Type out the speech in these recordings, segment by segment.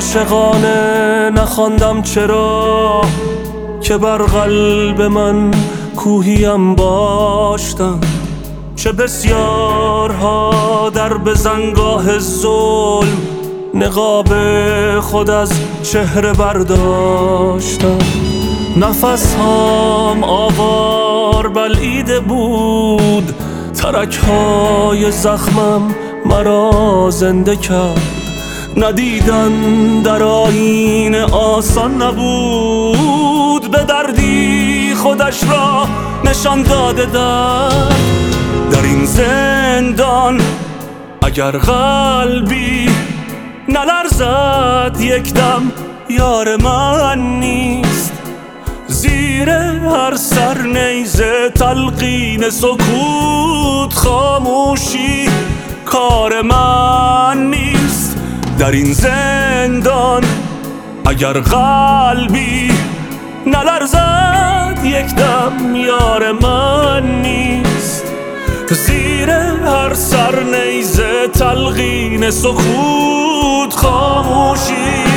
عاشقانه نخواندم چرا که بر قلب من کوهیم باشتم. چه بسیارها در بزنگاه ظلم نقاب خود از چهره برداشتم. نفس هام آوار بلعیده بود، ترک های زخمم مرا زنده کرد. ندیدن در آیینه آسان نبود، به دردی خودش را نشان داده در این زندان. اگر قلبی نلرزد یک دم یار من نیست. زیر هر سر نیزه تلقین سکوت خاموشی کار من نیست. در این زندان اگر قلبی نلرزد یک دم یار من نیست. زیر هر سر نیزه تلقین سکوت خاموشی.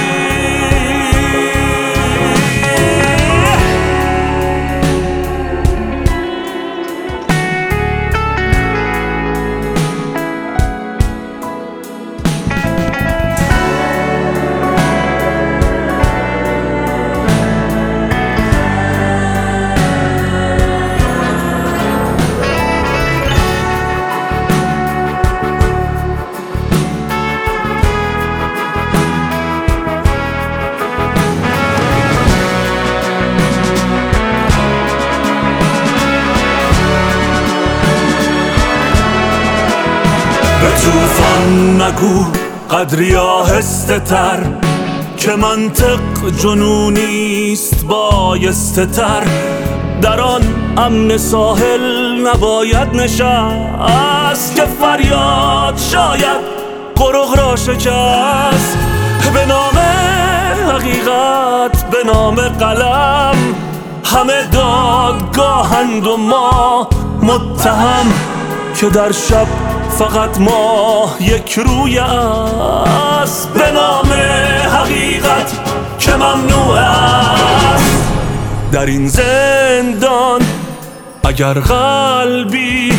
به توفان نگو قدری آهسته تر، که منطق جنونیست بایسته تر. در آن امن ساحل نباید نشست، که فریاد شاید قرق را شکست. به نام حقیقت، به نام قلم، همه دادگاهند و ما متهم. که در شب فقط ماه یک روی است، به نام حقیقت که ممنوع است. در این زندان اگر قلبی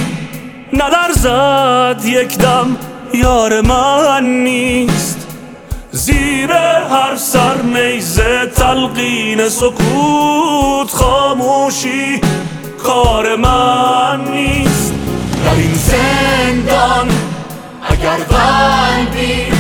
نلرزد یک دم یار من نیست. زیر هر سر نیزه تلقین سکوت خاموشی کار من نیست. در این زندان اگر قلبی